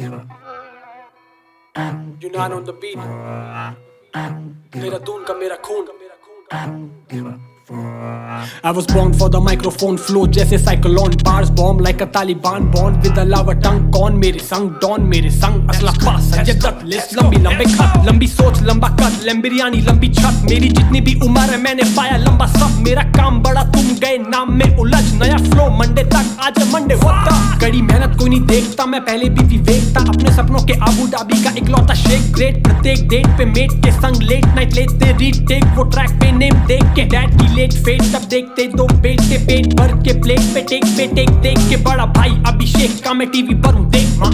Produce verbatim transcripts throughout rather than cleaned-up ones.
Yunan on the beat. मेरा दून का मेरा खून. I was born for the microphone flow जैसे cyclone bars bomb like a Taliban born with a lava tongue कौन मेरे संग डॉन मेरे संग असला पास संजय दत्त लिस्ट लंबी लंबे खत लंबी सोच लंबा कद लंबिरियानी लंबी छत मेरी जितनी भी उम्र है मैंने पाया लंबा सब मेरा काम बड़ा तुम गए नाम में उलझ नया फ्लो मंडे तक आज मंडे वत्ता कड़ी मेहनत कोई नहीं देखता मैं पहले भी विवेकता अपने सपनों के आबू धाबी का इकलौता शेख ग्रेट प्रत्येक डेट पे मेट के संग लेट नाइट लेते रीटेक वो ट्रैक पे नेम देख के डैड की लेट फेट तब देखते दो बेटे पेट भर के प्लेट पे टेक पे टेक देख के बड़ा भाई अभिषेक का मैं टीवी पर हूँ देख माँ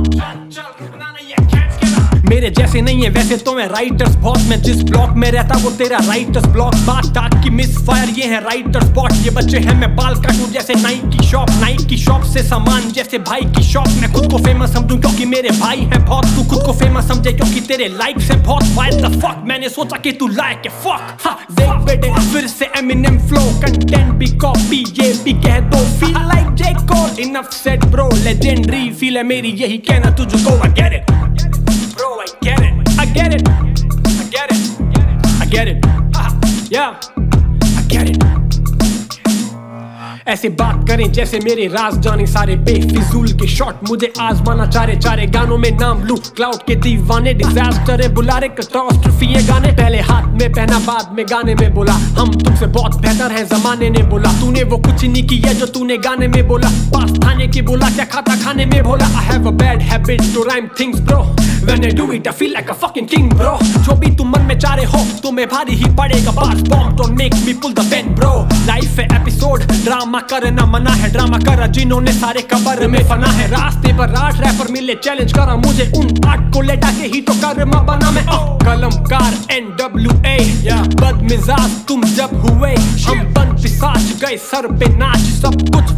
मेरे जैसे नहीं है वैसे तो मैं राइटर्स बहुत मैं जिस ब्लॉक में रहता वो तेरा राइटर्स ब्लॉक बात टाक की मिस फायर ये है राइटर स्पॉट ये बच्चे हैं मैं बाल काटूं जैसे नाइक की शॉप नाइक की शॉप से सामान जैसे भाई की शॉप मैं खुद को फेमस समझूं क्योंकि मेरे भाई हैं बहुत तू खुद को फेमस समझे क्योंकि तेरे लाइक्स हैं बहुत व्हाट द फक मैंने सोचा कि तू लायक है फक हां देख बेटे फिर से एमिनेम फ्लो कंटेंट भी कॉपी ये भी कह दो feel like J Cole enough said bro legendary feel है मेरी यही कहना तुझको I get it Bro, I get it, I get it, I get it, I get it, yeah, I get it. ऐसे बात करें जैसे मेरे राज जाने सारे बेफिजूल के शॉट मुझे आजमाना चारे चारे गानों में नाम लूं क्लाउड के दीवाने डिजास्टर है बुलारे कैटास्ट्रोफी ये गाने पहले हाथ में पहना बाद में गाने में बोला हम तुमसे बहुत बेहतर हैं जमाने ने बोला तूने वो कुछ नहीं किया जो तूने गाने में बोला पास थाने की बोला क्या खाता खाने में बोला I have a bad habit to rhyme things bro when I do it I feel like a fucking king bro जो भी तुम मन में चाह रहे हो तुम्हें भारी ही पड़ेगा boss bomb don't make me pull the pen bro life है एपिसोड ड्रामा करना मना है ड्रामा करा जिन्होंने सारे कबर में फना है रास्ते पर रात रैपर मिले चैलेंज करा मुझे उन आर्ट को लेटा के ही तो कर्मा बना मैं कलमकार एन डब्ल्यू ए बदमिजाज तुम जब हुए हम बन पिसाच गए सर पे नाच सब कुछ